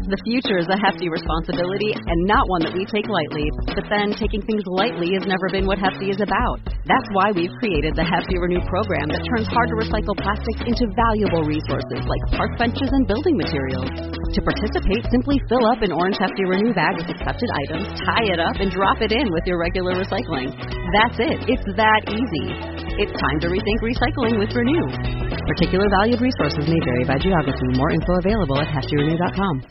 The future is a hefty responsibility and not one that we take lightly. But then, taking things lightly has never been what Hefty is about. That's why we've created the Hefty Renew program that turns hard-to-recycle plastics into valuable resources like park benches and building materials. To participate, simply fill up an orange Hefty Renew bag with accepted items, tie it up, and drop it in with your regular recycling. That's it. It's that easy. It's time to rethink recycling with Renew. Particular valued resources may vary by geography. More info available at heftyrenew.com.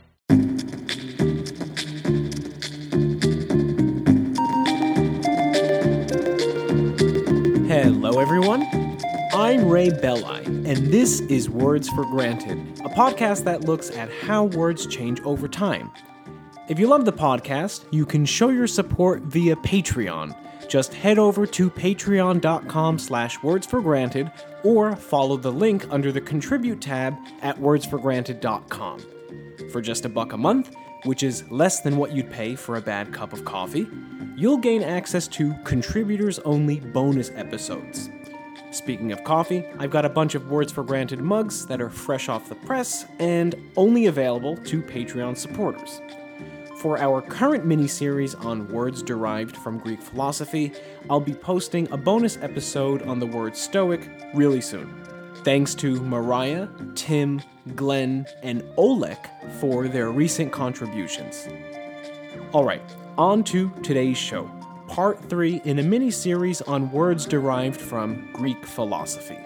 Hello, everyone. I'm Ray Belli, and this is Words for Granted, a podcast that looks at how words change over time. If you love the podcast, you can show your support via Patreon. Just head over to patreon.com/wordsforgranted or follow the link under the Contribute tab at wordsforgranted.com. For just $1 a month, which is less than what you'd pay for a bad cup of coffee, you'll gain access to contributors-only bonus episodes. Speaking of coffee, I've got a bunch of Words for Granted mugs that are fresh off the press and only available to Patreon supporters. For our current mini-series on words derived from Greek philosophy, I'll be posting a bonus episode on the word Stoic really soon. Thanks to Mariah, Tim, Glenn, and Oleg for their recent contributions. Alright, on to today's show, part 3 in a mini-series on words derived from Greek philosophy.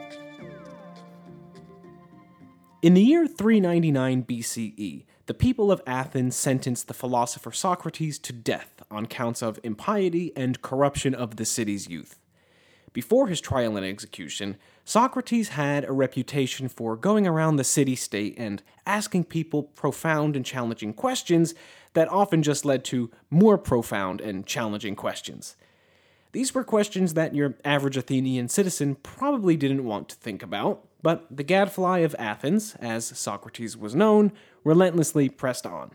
In the year 399 BCE, the people of Athens sentenced the philosopher Socrates to death on counts of impiety and corruption of the city's youth. Before his trial and execution, Socrates had a reputation for going around the city-state and asking people profound and challenging questions that often just led to more profound and challenging questions. These were questions that your average Athenian citizen probably didn't want to think about, but the gadfly of Athens, as Socrates was known, relentlessly pressed on.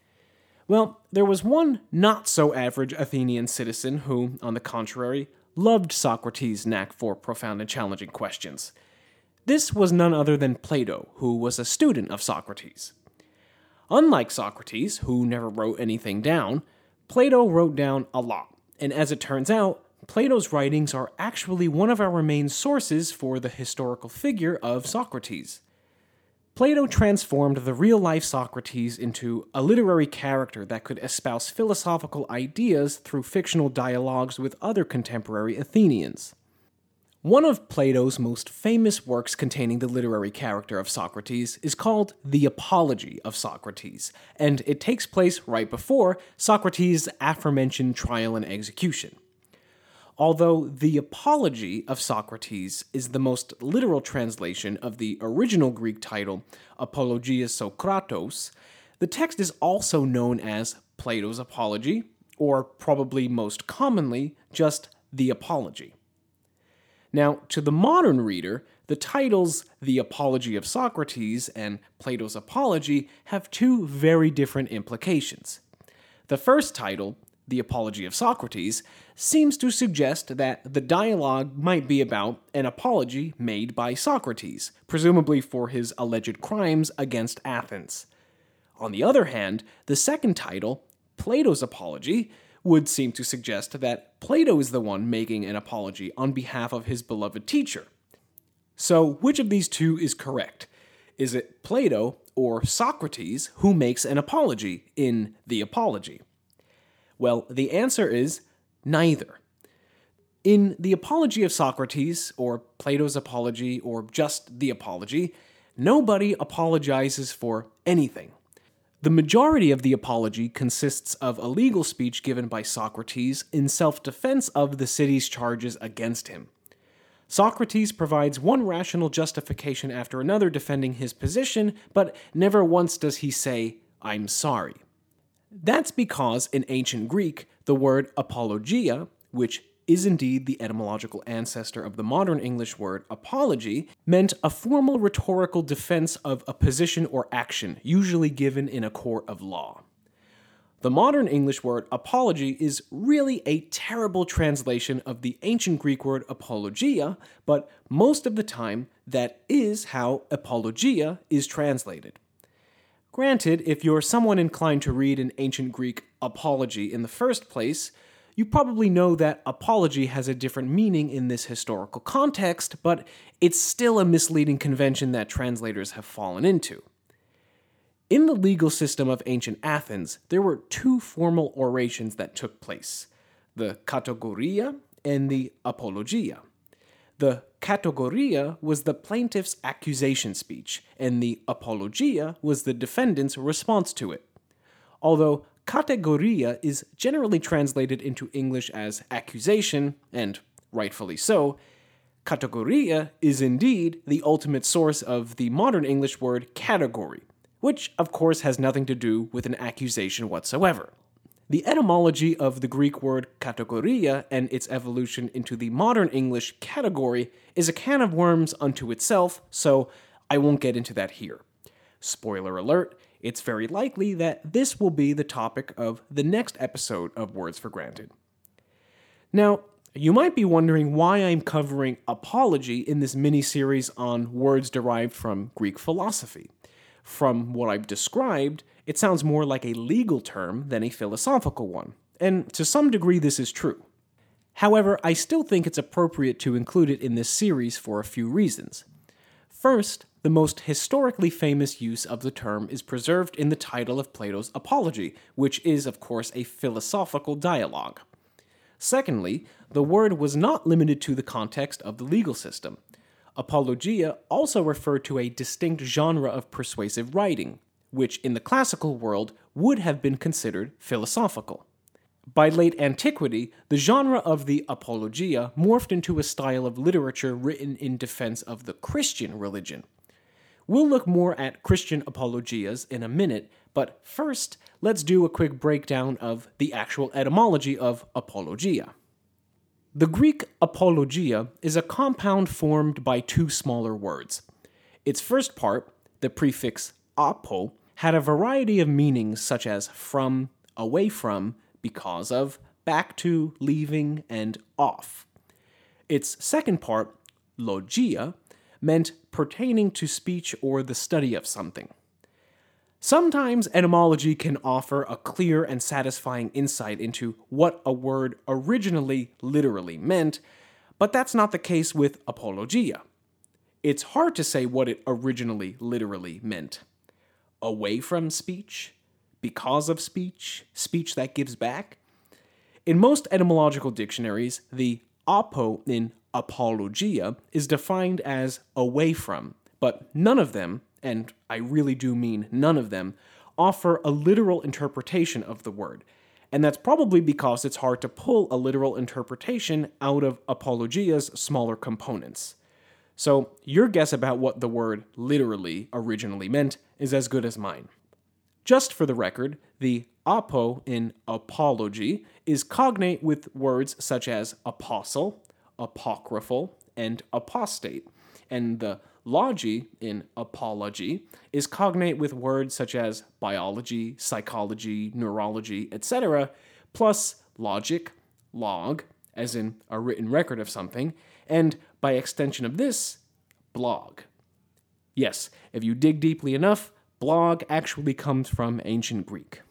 Well, there was one not-so-average Athenian citizen who, on the contrary, loved Socrates' knack for profound and challenging questions. This was none other than Plato, who was a student of Socrates. Unlike Socrates, who never wrote anything down, Plato wrote down a lot, and as it turns out, Plato's writings are actually one of our main sources for the historical figure of Socrates. Plato transformed the real-life Socrates into a literary character that could espouse philosophical ideas through fictional dialogues with other contemporary Athenians. One of Plato's most famous works containing the literary character of Socrates is called The Apology of Socrates, and it takes place right before Socrates' aforementioned trial and execution. Although The Apology of Socrates is the most literal translation of the original Greek title, Apologia Sokratos, the text is also known as Plato's Apology, or probably most commonly, just The Apology. Now, to the modern reader, the titles The Apology of Socrates and Plato's Apology have two very different implications. The first title, The Apology of Socrates, seems to suggest that the dialogue might be about an apology made by Socrates, presumably for his alleged crimes against Athens. On the other hand, the second title, Plato's Apology, would seem to suggest that Plato is the one making an apology on behalf of his beloved teacher. So, which of these two is correct? Is it Plato or Socrates who makes an apology in The Apology? Well, the answer is neither. In The Apology of Socrates, or Plato's Apology, or just The Apology, nobody apologizes for anything. The majority of the apology consists of a legal speech given by Socrates in self-defense of the city's charges against him. Socrates provides one rational justification after another defending his position, but never once does he say, "I'm sorry." That's because in ancient Greek, the word apologia, which is indeed the etymological ancestor of the modern English word apology, meant a formal rhetorical defense of a position or action, usually given in a court of law. The modern English word apology is really a terrible translation of the ancient Greek word apologia, but most of the time, that is how apologia is translated. Granted, if you're someone inclined to read an ancient Greek apology in the first place, you probably know that apology has a different meaning in this historical context, but it's still a misleading convention that translators have fallen into. In the legal system of ancient Athens, there were two formal orations that took place, the kategoria and the apologia. The kategoria was the plaintiff's accusation speech, and the apologia was the defendant's response to it. Although kategoria is generally translated into English as accusation, and rightfully so, kategoria is indeed the ultimate source of the modern English word category, which of course has nothing to do with an accusation whatsoever. The etymology of the Greek word kategoria and its evolution into the modern English category is a can of worms unto itself, so I won't get into that here. Spoiler alert, it's very likely that this will be the topic of the next episode of Words for Granted. Now, you might be wondering why I'm covering apology in this mini-series on words derived from Greek philosophy. From what I've described, it sounds more like a legal term than a philosophical one, and to some degree this is true. However, I still think it's appropriate to include it in this series for a few reasons. First, the most historically famous use of the term is preserved in the title of Plato's Apology, which is, of course, a philosophical dialogue. Secondly, the word was not limited to the context of the legal system. Apologia also referred to a distinct genre of persuasive writing, which in the classical world would have been considered philosophical. By late antiquity, the genre of the apologia morphed into a style of literature written in defense of the Christian religion. We'll look more at Christian apologias in a minute, but first, let's do a quick breakdown of the actual etymology of apologia. The Greek apologia is a compound formed by two smaller words. Its first part, the prefix apo, had a variety of meanings such as from, away from, because of, back to, leaving, and off. Its second part, logia, meant pertaining to speech or the study of something. Sometimes etymology can offer a clear and satisfying insight into what a word originally literally meant, but that's not the case with apologia. It's hard to say what it originally literally meant. Away from speech? Because of speech? Speech that gives back? In most etymological dictionaries, the apo in apologia is defined as away from, but none of them, and I really do mean none of them, offer a literal interpretation of the word. And that's probably because it's hard to pull a literal interpretation out of apologia's smaller components. So your guess about what the word literally originally meant is as good as mine. Just for the record, the apo in apology is cognate with words such as apostle, apocryphal, and apostate, and the logy in apology is cognate with words such as biology, psychology, neurology, etc., plus logic, log, as in a written record of something, and by extension of this, blog. Yes, if you dig deeply enough, blog actually comes from ancient Greek.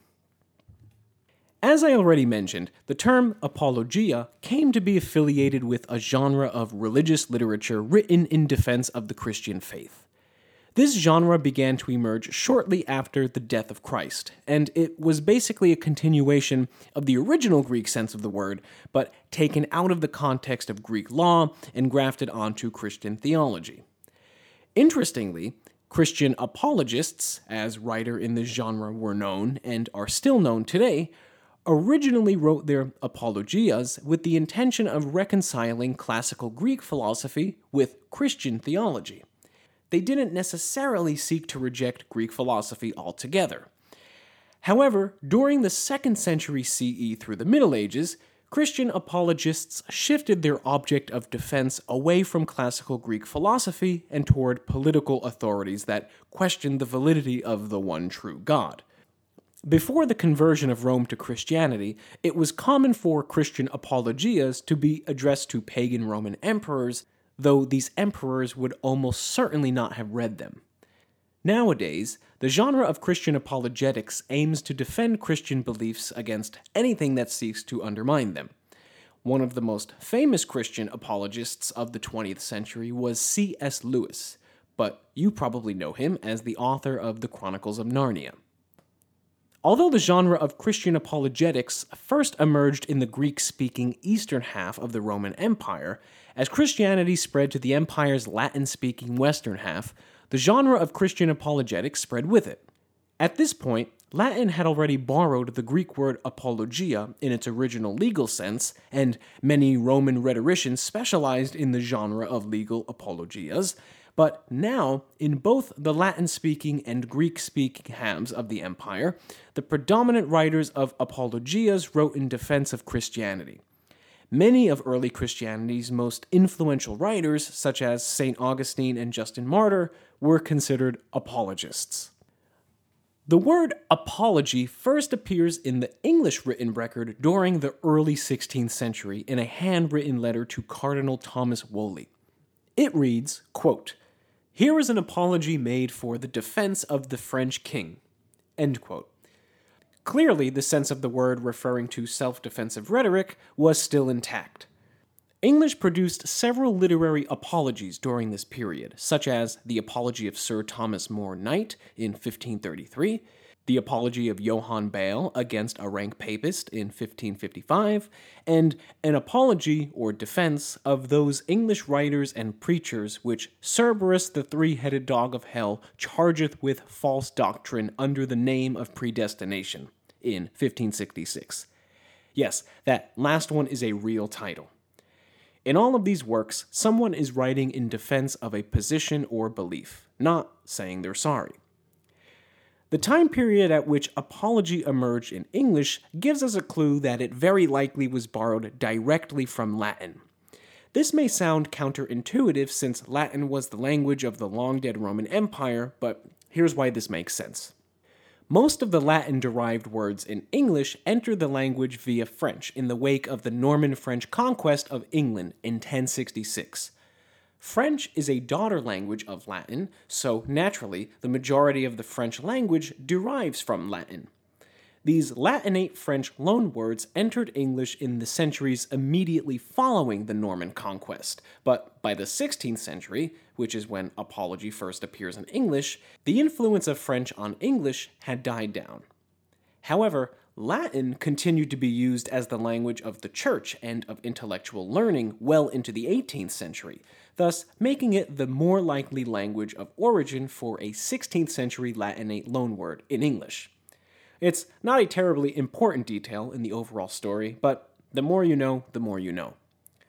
As I already mentioned, the term apologia came to be affiliated with a genre of religious literature written in defense of the Christian faith. This genre began to emerge shortly after the death of Christ, and it was basically a continuation of the original Greek sense of the word, but taken out of the context of Greek law and grafted onto Christian theology. Interestingly, Christian apologists, as writers in this genre were known and are still known today, originally wrote their apologias with the intention of reconciling classical Greek philosophy with Christian theology. They didn't necessarily seek to reject Greek philosophy altogether. However, during the 2nd century CE through the Middle Ages, Christian apologists shifted their object of defense away from classical Greek philosophy and toward political authorities that questioned the validity of the one true God. Before the conversion of Rome to Christianity, it was common for Christian apologias to be addressed to pagan Roman emperors, though these emperors would almost certainly not have read them. Nowadays, the genre of Christian apologetics aims to defend Christian beliefs against anything that seeks to undermine them. One of the most famous Christian apologists of the 20th century was C.S. Lewis, but you probably know him as the author of the Chronicles of Narnia. Although the genre of Christian apologetics first emerged in the Greek-speaking eastern half of the Roman Empire, as Christianity spread to the empire's Latin-speaking western half, the genre of Christian apologetics spread with it. At this point, Latin had already borrowed the Greek word apologia in its original legal sense, and many Roman rhetoricians specialized in the genre of legal apologias. But now, in both the Latin-speaking and Greek-speaking halves of the empire, the predominant writers of apologias wrote in defense of Christianity. Many of early Christianity's most influential writers, such as St. Augustine and Justin Martyr, were considered apologists. The word apology first appears in the English written record during the early 16th century in a handwritten letter to Cardinal Thomas Woolley. It reads, quote, "Here is an apology made for the defense of the French king." End quote. Clearly, the sense of the word referring to self-defensive rhetoric was still intact. English produced several literary apologies during this period, such as the Apology of Sir Thomas More Knight in 1533, the Apology of Johann Bale against a rank papist in 1555, and an apology or defense of those English writers and preachers which Cerberus the three-headed dog of hell chargeth with false doctrine under the name of predestination in 1566. Yes, that last one is a real title. In all of these works, someone is writing in defense of a position or belief, not saying they're sorry. The time period at which apology emerged in English gives us a clue that it very likely was borrowed directly from Latin. This may sound counterintuitive since Latin was the language of the long-dead Roman Empire, but here's why this makes sense. Most of the Latin-derived words in English entered the language via French in the wake of the Norman French conquest of England in 1066. French is a daughter language of Latin, so naturally, the majority of the French language derives from Latin. These Latinate French loanwords entered English in the centuries immediately following the Norman conquest, but by the 16th century, which is when apology first appears in English, the influence of French on English had died down. However, Latin continued to be used as the language of the church and of intellectual learning well into the 18th century, thus making it the more likely language of origin for a 16th century Latinate loanword in English. It's not a terribly important detail in the overall story, but the more you know, the more you know.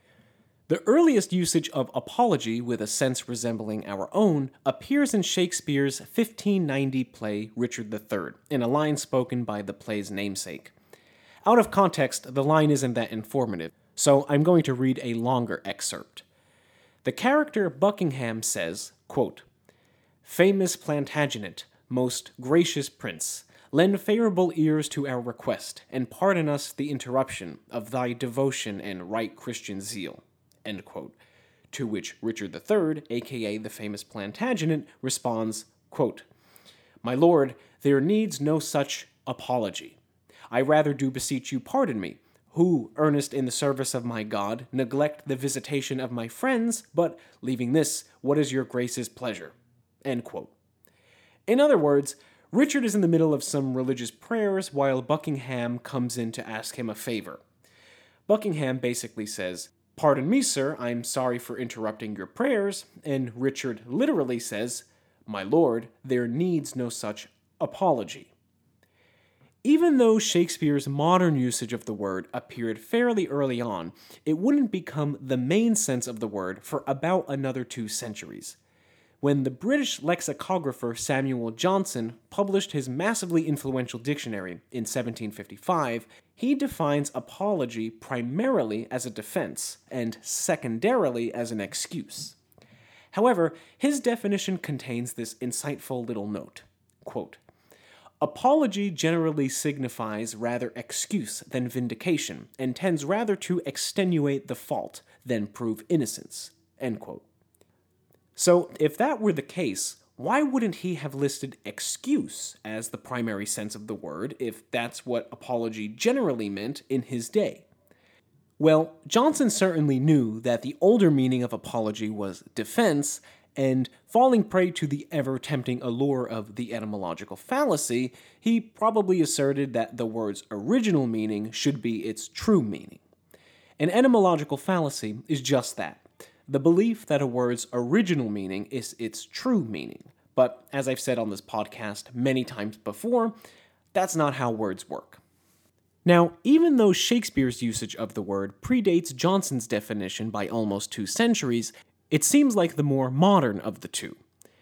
The earliest usage of apology with a sense resembling our own appears in Shakespeare's 1590 play Richard III, in a line spoken by the play's namesake. Out of context, the line isn't that informative, so I'm going to read a longer excerpt. The character Buckingham says, quote, "Famous Plantagenet, most gracious prince, lend favorable ears to our request, and pardon us the interruption of thy devotion and right Christian zeal." End quote. To which Richard III, aka the famous Plantagenet, responds, quote, "My lord, there needs no such apology. I rather do beseech you pardon me, who, earnest in the service of my God, neglect the visitation of my friends, but, leaving this, what is your grace's pleasure?" End quote. In other words, Richard is in the middle of some religious prayers while Buckingham comes in to ask him a favor. Buckingham basically says, "Pardon me, sir, I'm sorry for interrupting your prayers," and Richard literally says, "My lord, there needs no such apology." Even though Shakespeare's modern usage of the word appeared fairly early on, it wouldn't become the main sense of the word for about another 2 centuries. When the British lexicographer Samuel Johnson published his massively influential dictionary in 1755, he defines apology primarily as a defense and secondarily as an excuse. However, his definition contains this insightful little note, quote, "Apology generally signifies rather excuse than vindication, and tends rather to extenuate the fault than prove innocence." End quote. So, if that were the case, why wouldn't he have listed excuse as the primary sense of the word if that's what apology generally meant in his day? Well, Johnson certainly knew that the older meaning of apology was defense, and falling prey to the ever-tempting allure of the etymological fallacy, he probably asserted that the word's original meaning should be its true meaning. An etymological fallacy is just that, the belief that a word's original meaning is its true meaning. But as I've said on this podcast many times before, that's not how words work. Now, even though Shakespeare's usage of the word predates Johnson's definition by almost 2 centuries, it seems like the more modern of the two.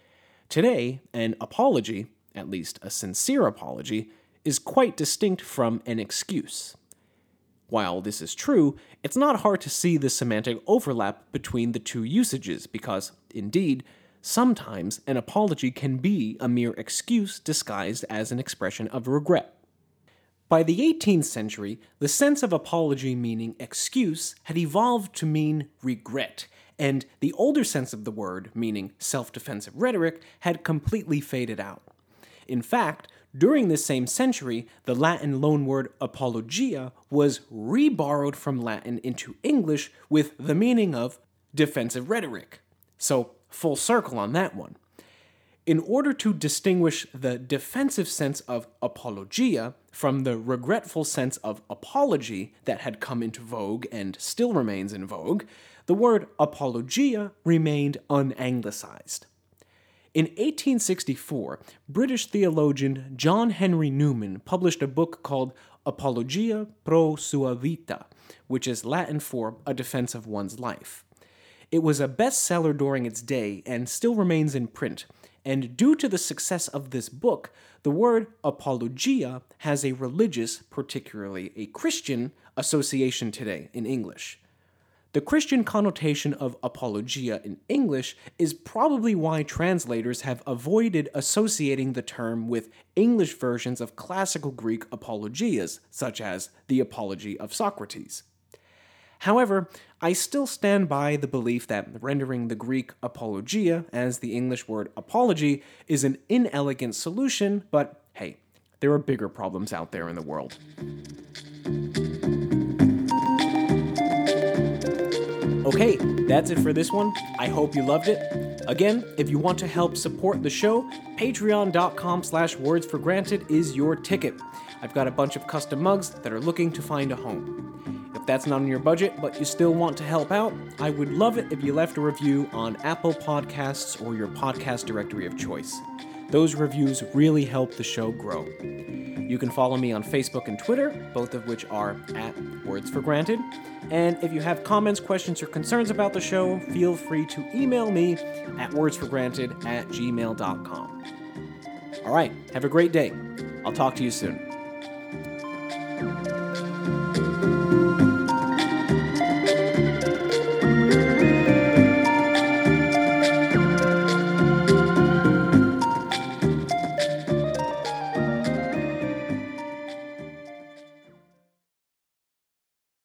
Today, an apology, at least a sincere apology, is quite distinct from an excuse. While this is true, it's not hard to see the semantic overlap between the two usages because, indeed, sometimes an apology can be a mere excuse disguised as an expression of regret. By the 18th century, the sense of apology meaning excuse had evolved to mean regret, and the older sense of the word, meaning self-defensive rhetoric, had completely faded out. In fact, during this same century, the Latin loanword apologia was reborrowed from Latin into English with the meaning of defensive rhetoric. So, full circle on that one. In order to distinguish the defensive sense of apologia from the regretful sense of apology that had come into vogue and still remains in vogue, the word apologia remained unanglicized. In 1864, British theologian John Henry Newman published a book called Apologia pro sua vita, which is Latin for a defense of one's life. It was a bestseller during its day and still remains in print, and due to the success of this book, the word apologia has a religious, particularly a Christian, association today in English. The Christian connotation of apologia in English is probably why translators have avoided associating the term with English versions of classical Greek apologias, such as the Apology of Socrates. However, I still stand by the belief that rendering the Greek apologia as the English word apology is an inelegant solution, but hey, there are bigger problems out there in the world. Okay, that's it for this one. I hope you loved it. Again, if you want to help support the show, patreon.com/wordsforgranted is your ticket. I've got a bunch of custom mugs that are looking to find a home. If that's not in your budget, but you still want to help out, I would love it if you left a review on Apple Podcasts or your podcast directory of choice. Those reviews really help the show grow. You can follow me on Facebook and Twitter, both of which are @WordsForGranted. And if you have comments, questions, or concerns about the show, feel free to email me at wordsforgranted@gmail.com. All right, have a great day. I'll talk to you soon.